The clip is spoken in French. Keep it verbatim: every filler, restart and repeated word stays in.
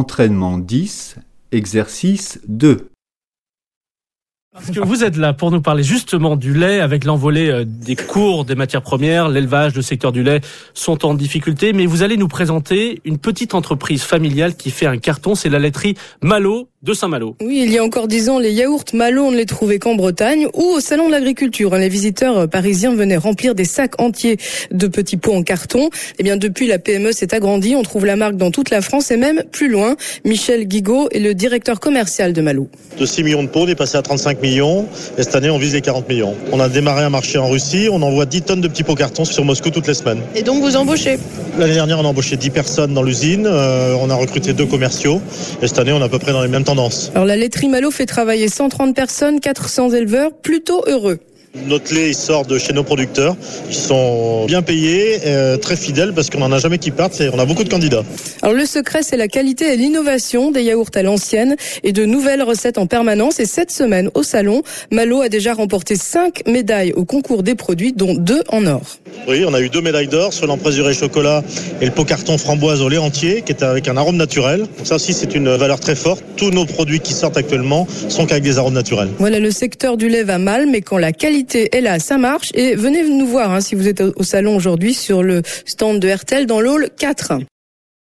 Entraînement dix, exercice deux. Parce que vous êtes là pour nous parler justement du lait avec l'envolée des cours des matières premières. L'élevage, le secteur du lait sont en difficulté, mais vous allez nous présenter une petite entreprise familiale qui fait un carton, c'est la laiterie Malo de Saint-Malo. Oui, il y a encore dix ans, les yaourts Malo, on ne les trouvait qu'en Bretagne ou au salon de l'agriculture. Les visiteurs parisiens venaient remplir des sacs entiers de petits pots en carton. Eh bien, depuis, la P M E s'est agrandie. On trouve la marque dans toute la France et même plus loin. Michel Guigaud est le directeur commercial de Malo. De six millions de pots, on est passé à trente-cinq millions. Et cette année, on vise les quarante millions. On a démarré un marché en Russie. On envoie dix tonnes de petits pots cartons sur Moscou toutes les semaines. Et donc, vous embauchez? L'année dernière, on a embauché dix personnes dans l'usine. Euh, on a recruté deux commerciaux. Et cette année, on est à peu près dans les mêmes tendances. Alors, la laiterie Malo fait travailler cent trente personnes, quatre cents éleveurs, plutôt heureux. Notre lait, il sort de chez nos producteurs. Ils sont bien payés, euh, très fidèles parce qu'on n'en a jamais qui partent et on a beaucoup de candidats. Alors le secret, c'est la qualité et l'innovation des yaourts à l'ancienne et de nouvelles recettes en permanence. Et cette semaine, au salon, Malo a déjà remporté cinq médailles au concours des produits, dont deux en or. Oui, on a eu deux médailles d'or sur l'empresuré chocolat et le pot carton framboise au lait entier qui est avec un arôme naturel. Donc ça aussi, c'est une valeur très forte. Tous nos produits qui sortent actuellement sont qu'avec des arômes naturels. Voilà, le secteur du lait va mal, mais quand la qualité est là, ça marche. Et venez nous voir hein, si vous êtes au salon aujourd'hui sur le stand de R T L dans l'hall quatre.